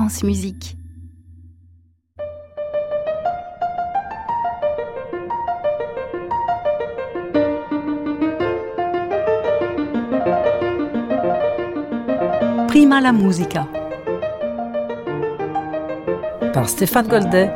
France Musique. Prima la musica par Stéphane Goldet.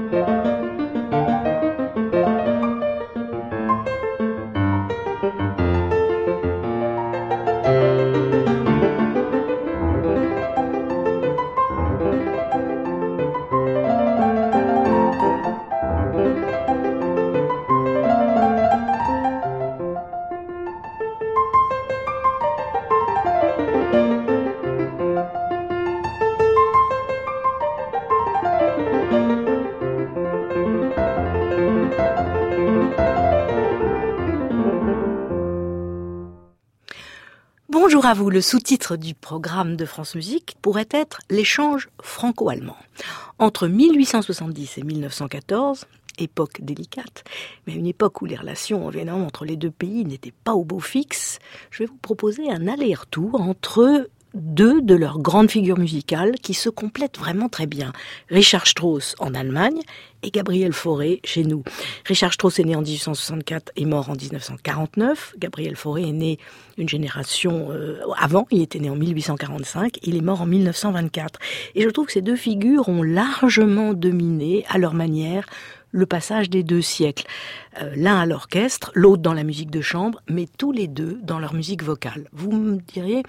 Bonjour à vous, le sous-titre du programme de France Musique pourrait être l'échange franco-allemand. Entre 1870 et 1914, époque délicate, mais une époque où les relations évidemment entre les deux pays n'étaient pas au beau fixe, je vais vous proposer un aller-retour entre deux de leurs grandes figures musicales qui se complètent vraiment très bien. Richard Strauss en Allemagne et Gabriel Fauré chez nous. Richard Strauss est né en 1864 et mort en 1949. Gabriel Fauré est né une génération avant, il était né en 1845, il est mort en 1924. Et je trouve que ces deux figures ont largement dominé à leur manière le passage des deux siècles. L'un à l'orchestre, l'autre dans la musique de chambre, mais tous les deux dans leur musique vocale. Vous me diriez,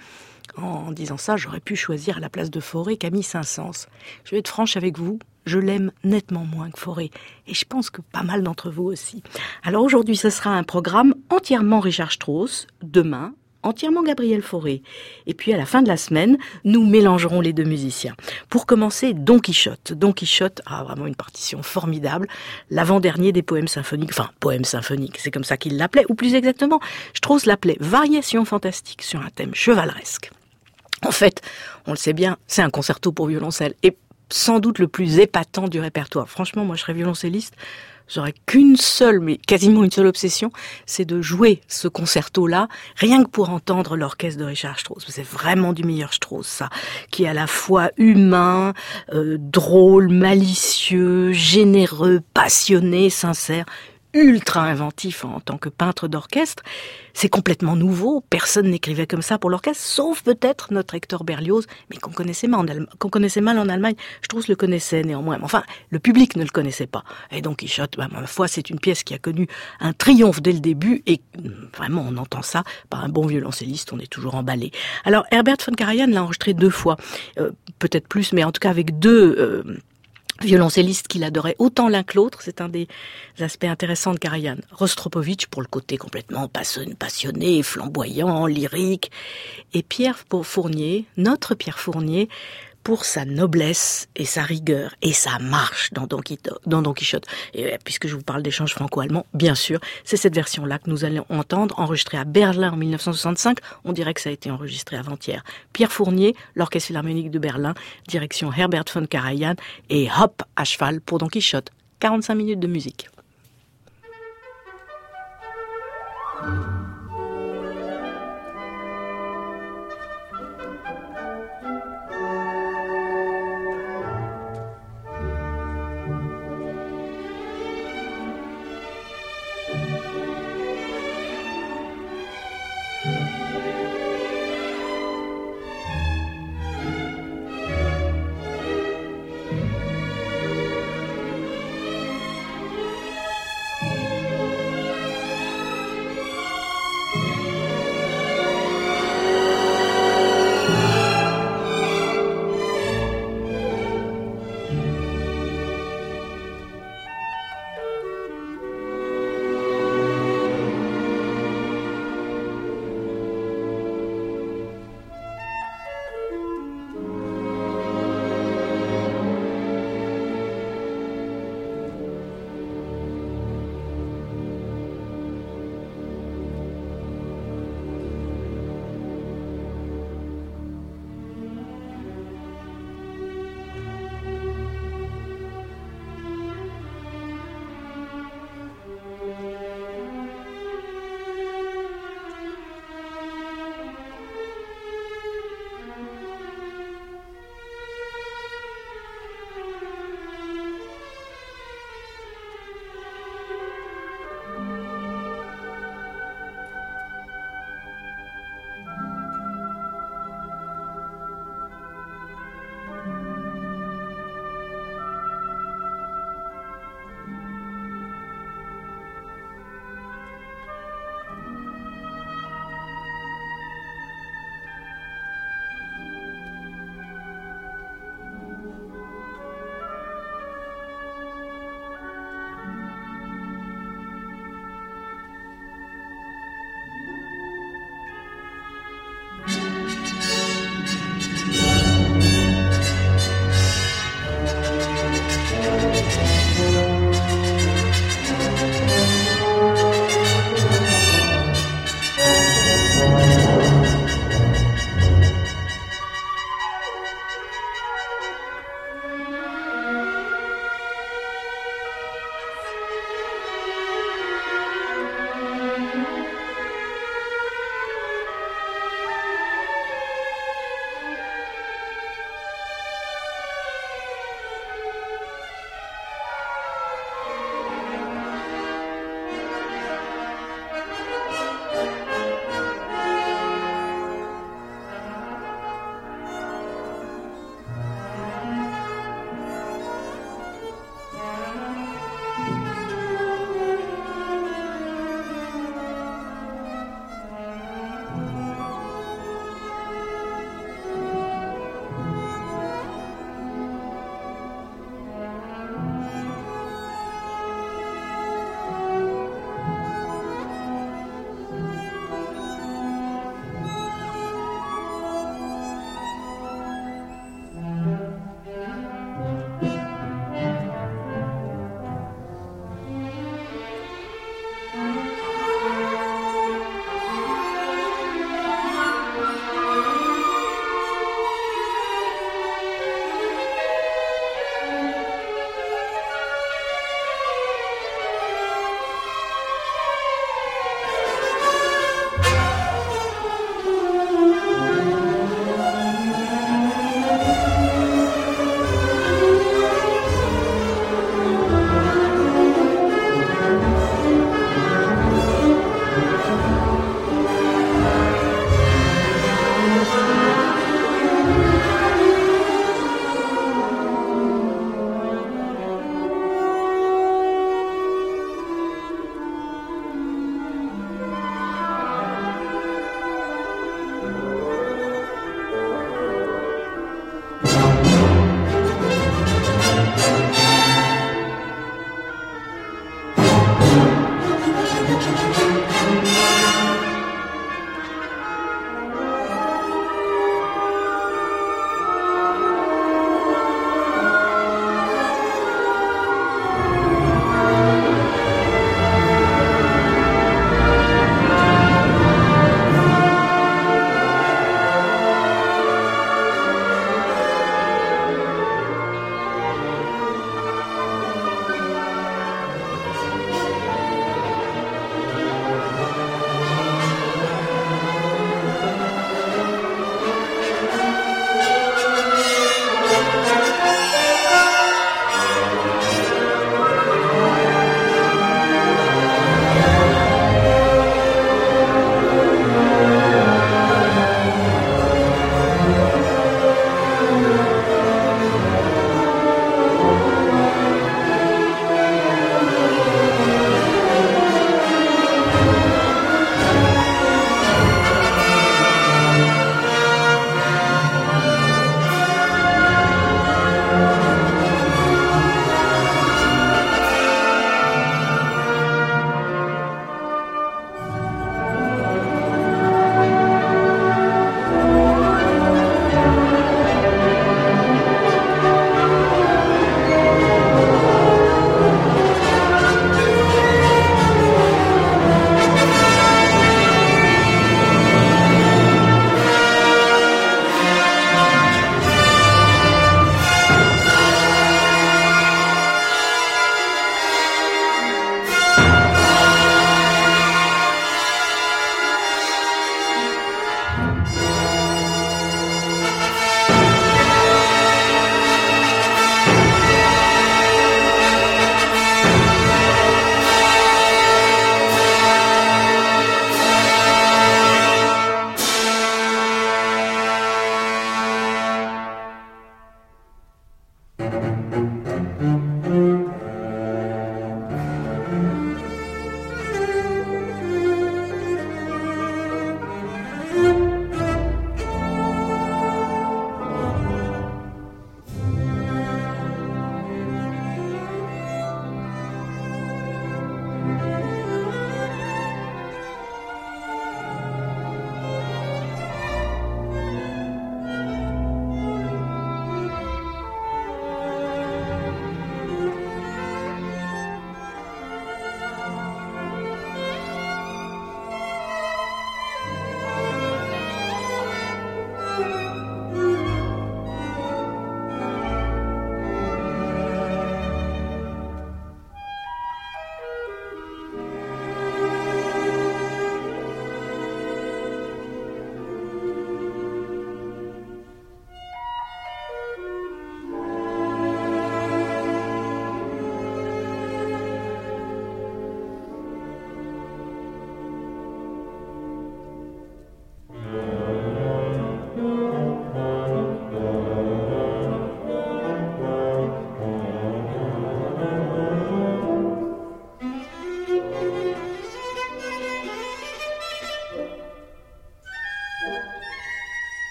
en disant ça, j'aurais pu choisir à la place de Fauré Camille Saint-Saëns. Je vais être franche avec vous, je l'aime nettement moins que Fauré. Et je pense que pas mal d'entre vous aussi. Alors aujourd'hui, ce sera un programme entièrement Richard Strauss. Demain, entièrement Gabriel Fauré. Et puis à la fin de la semaine, nous mélangerons les deux musiciens. Pour commencer, Don Quichotte. Don Quichotte a vraiment une partition formidable. L'avant-dernier des poèmes symphoniques. Enfin, poèmes symphoniques, c'est comme ça qu'il l'appelait. Ou plus exactement, Strauss l'appelait Variation fantastique sur un thème chevaleresque. En fait, on le sait bien, c'est un concerto pour violoncelle. Et sans doute le plus épatant du répertoire. Franchement, moi je serais violoncelliste, j'aurais qu'une seule, mais quasiment une seule obsession, c'est de jouer ce concerto-là, rien que pour entendre l'orchestre de Richard Strauss. C'est vraiment du meilleur Strauss, ça, qui est à la fois humain, drôle, malicieux, généreux, passionné, sincère, ultra inventif en tant que peintre d'orchestre. C'est complètement nouveau, personne n'écrivait comme ça pour l'orchestre, sauf peut-être notre Hector Berlioz, mais qu'on connaissait mal en Allemagne. Strauss le connaissait néanmoins, mais enfin, le public ne le connaissait pas. Et donc Quichotte, ma foi, c'est une pièce qui a connu un triomphe dès le début, et vraiment, on entend ça par un bon violoncelliste, on est toujours emballé. Alors, Herbert von Karajan l'a enregistré 2 fois, peut-être plus, mais en tout cas avec 2... violoncelliste qu'il adorait autant l'un que l'autre, c'est un des aspects intéressants de Karajan. Rostropovitch pour le côté complètement passionné, flamboyant, lyrique, et Pierre Fournier, notre Pierre Fournier, pour sa noblesse et sa rigueur et sa marche dans Don Quichotte. Et puisque je vous parle d'échange franco-allemand, bien sûr, c'est cette version-là que nous allons entendre, enregistrée à Berlin en 1965. On dirait que ça a été enregistré avant-hier. Pierre Fournier, l'Orchestre Philharmonique de Berlin, direction Herbert von Karajan, et hop, à cheval pour Don Quichotte. 45 minutes de musique.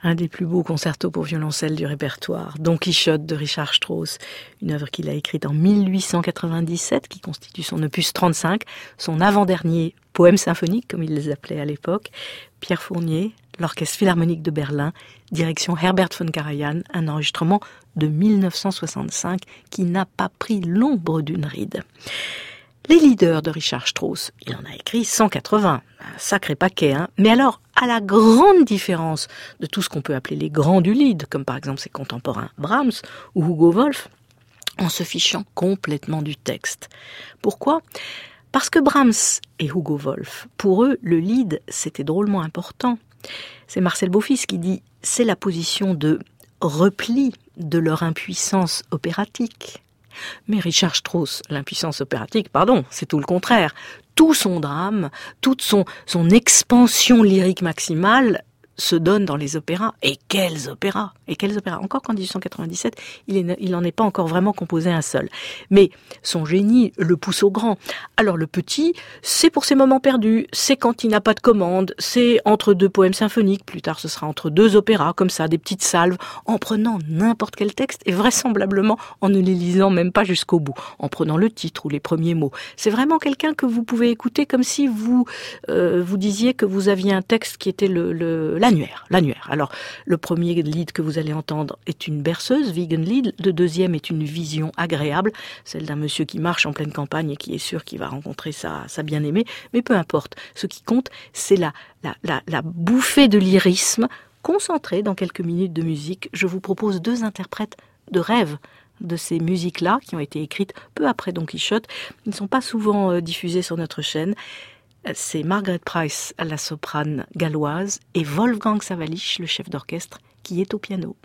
Un des plus beaux concertos pour violoncelle du répertoire, Don Quichotte de Richard Strauss, une œuvre qu'il a écrite en 1897, qui constitue son opus 35, son avant-dernier poème symphonique, comme il les appelait à l'époque. Pierre Fournier, l'Orchestre Philharmonique de Berlin, direction Herbert von Karajan, un enregistrement de 1965 qui n'a pas pris l'ombre d'une ride. Les leaders de Richard Strauss, il en a écrit 180, un sacré paquet, hein. Mais alors, à la grande différence de tout ce qu'on peut appeler les grands du lied, comme par exemple ses contemporains Brahms ou Hugo Wolf, en se fichant complètement du texte. Pourquoi ? Parce que Brahms et Hugo Wolf, pour eux, le lied, c'était drôlement important. C'est Marcel Beaufils qui dit « c'est la position de repli de leur impuissance opératique ». Mais Richard Strauss, l'impuissance opératique, c'est tout le contraire. Tout son drame, toute son expansion lyrique maximale se donne dans les opéras. Et quels opéras ! Encore qu'en 1897, il n'en est pas encore vraiment composé un seul. Mais son génie le pousse au grand. Alors le petit, c'est pour ses moments perdus, c'est quand il n'a pas de commande, c'est entre deux poèmes symphoniques, plus tard ce sera entre deux opéras, comme ça, des petites salves, en prenant n'importe quel texte et vraisemblablement en ne les lisant même pas jusqu'au bout, en prenant le titre ou les premiers mots. C'est vraiment quelqu'un que vous pouvez écouter comme si vous disiez que vous aviez un texte qui était l'annuaire. Alors, le premier lied que vous allez entendre est une berceuse, Wiegenlied. Le deuxième est une vision agréable, celle d'un monsieur qui marche en pleine campagne et qui est sûr qu'il va rencontrer sa bien-aimée. Mais peu importe. Ce qui compte, c'est la bouffée de lyrisme concentrée dans quelques minutes de musique. Je vous propose 2 interprètes de rêve de ces musiques-là, qui ont été écrites peu après Don Quichotte. Ils ne sont pas souvent diffusés sur notre chaîne. C'est Margaret Price, la soprane galloise, et Wolfgang Sawallisch, le chef d'orchestre, qui est au piano.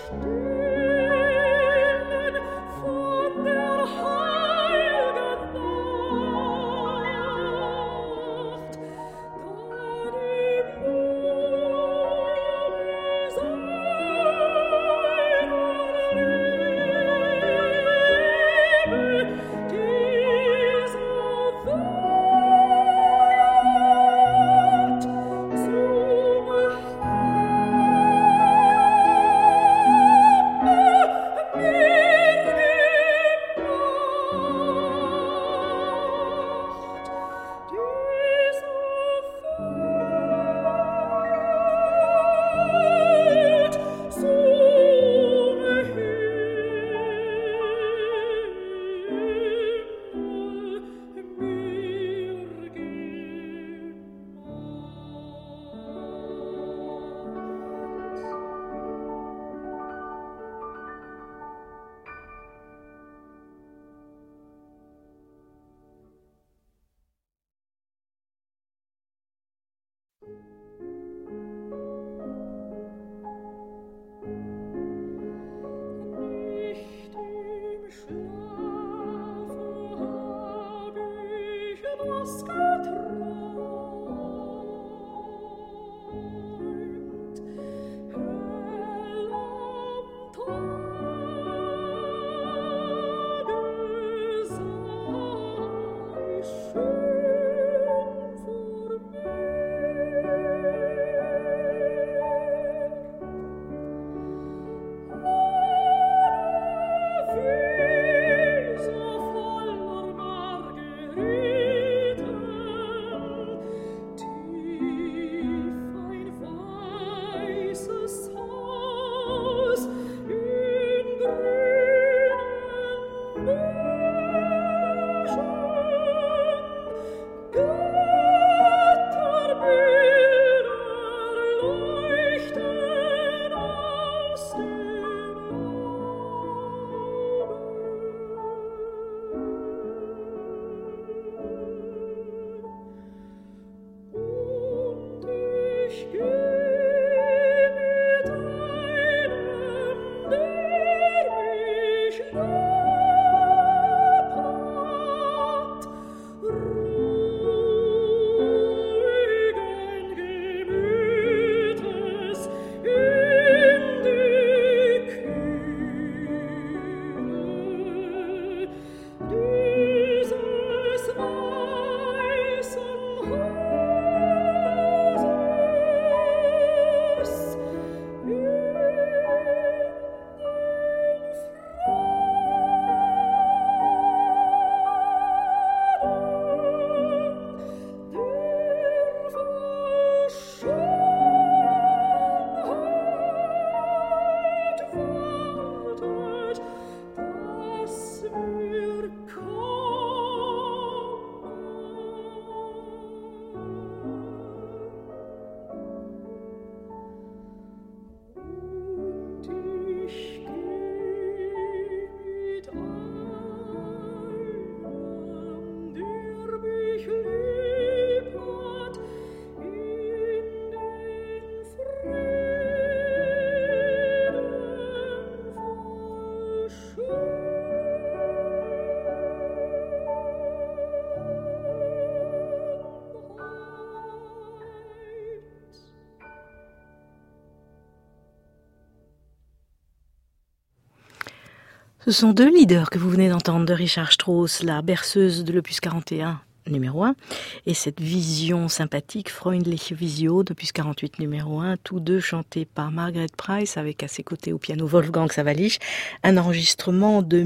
Ce sont deux leaders que vous venez d'entendre de Richard Strauss, la berceuse de l'opus 41, numéro 1, et cette vision sympathique, Freundliche Vision, d'opus 48, numéro 1, tous deux chantés par Margaret Price, avec à ses côtés au piano Wolfgang Sawallisch, un enregistrement de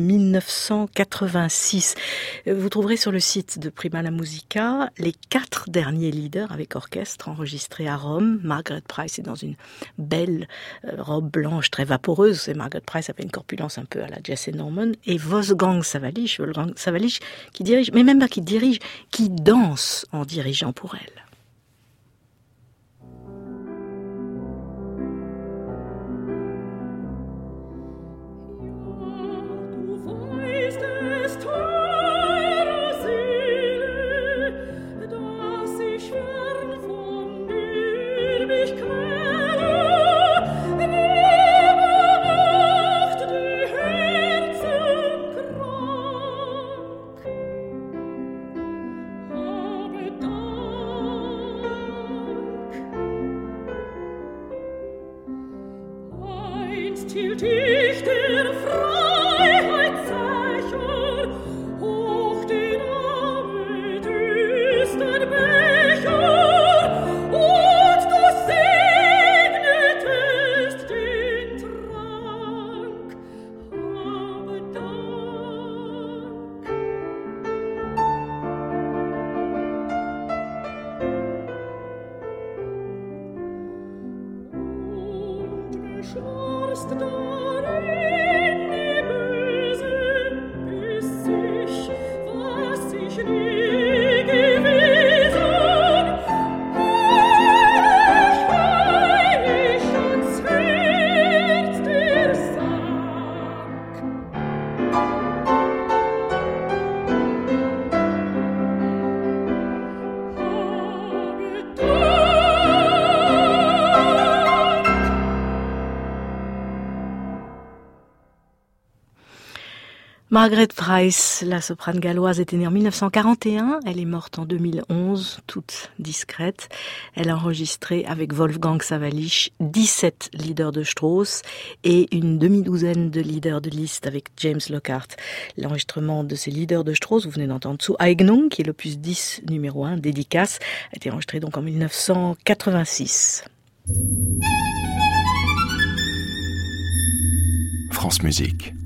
1986. Vous trouverez sur le site de Prima la Musica les 4 derniers leaders avec orchestre enregistrés à Rome. Margaret Price est dans une belle robe blanche très vaporeuse, et Margaret Price avait une corpulence un peu à la Jesse Norman, et Wolfgang Sawallisch qui dirige, mais même pas qui dirige, qui danse en dirigeant pour elle. Liebe Margaret Price, la soprane galloise, était née en 1941. Elle est morte en 2011, toute discrète. Elle a enregistré avec Wolfgang Sawallisch 17 lieder de Strauss et une demi-douzaine de lieder de Liszt avec James Lockhart. L'enregistrement de ces lieder de Strauss, vous venez d'entendre Zur Eignung, qui est l'opus 10 numéro 1, dédicace, a été enregistré donc en 1986. France Musique.